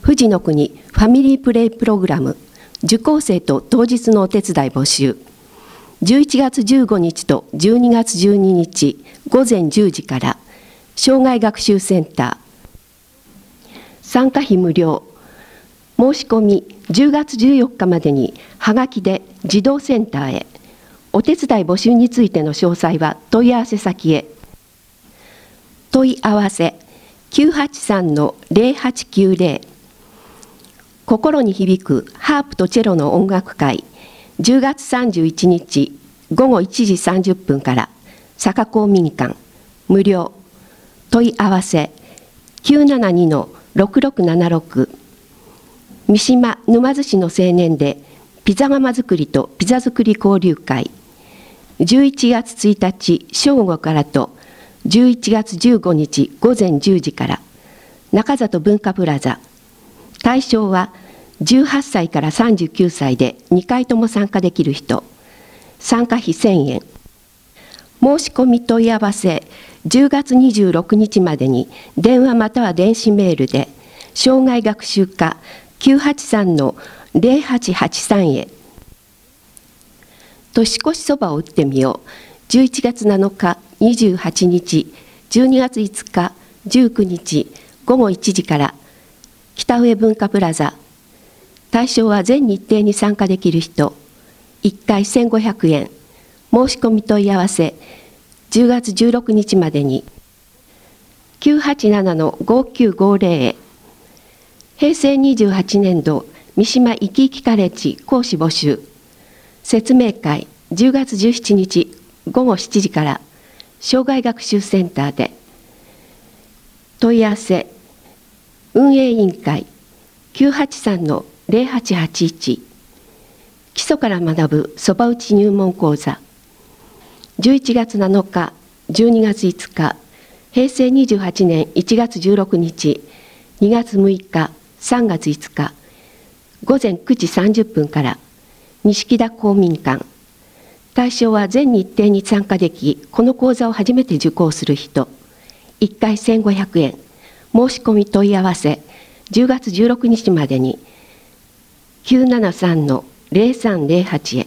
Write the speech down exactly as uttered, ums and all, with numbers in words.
富士の国ファミリープレイプログラム受講生と当日のお手伝い募集。じゅういちがつじゅうごにちとじゅうにがつじゅうににちごぜんじゅうじから障害学習センター。参加費無料。申し込みじゅうがつじゅうよっかまでにはがきで児童センターへ。お手伝い募集についての詳細は問い合わせ先へ。問い合わせ きゅうはちさんのゼロはちきゅうゼロ。心に響くハープとチェロの音楽会、じゅうがつさんじゅういちにちごごいちじさんじゅっぷんから坂公民館無料。問い合わせ きゅうななにのろくろくななろく。三島沼津市の青年でピザ窯作りとピザ作り交流会、じゅういちがつついたち正午からとじゅういちがつじゅうごにちごぜんじゅうじから中里文化プラザ。対象はじゅうはっさいからさんじゅうきゅうさいでにかいとも参加できる人。参加費せんえん。申し込み問い合わせじゅうがつにじゅうろくにちまでに電話または電子メールで障害学習課 きゅうはちさんのゼロはちはちさん へ。年越しそばを打ってみよう。じゅういちがつなのか、にじゅうはちにち、じゅうにがついつか、じゅうくにちごごいちじから北上文化プラザ。対象は全日程に参加できる人。いっかいせんごひゃくえん。申し込み問い合わせじゅうがつじゅうろくにちまでに。きゅうはちななのごきゅうごゼロへ。平成にじゅうはちねんど三島いきいきカレッジ講師募集。説明会じゅうがつじゅうしちにちごごしちじから障害学習センターで。問い合わせ運営委員会 きゅうはちさんのゼロはちはちいち。基礎から学ぶそば打ち入門講座。じゅういちがつなのか、じゅうにがついつか、平成にじゅうはちねんいちがつじゅうろくにち、にがつむいか、さんがついつか、ごぜんくじさんじゅっぷんから錦田公民館。対象は全日程に参加でき、この講座を初めて受講する人。いっかいせんごひゃくえん。申し込み問い合わせじゅうがつじゅうろくにちまでにきゅうななさんのゼロさんゼロはちへ。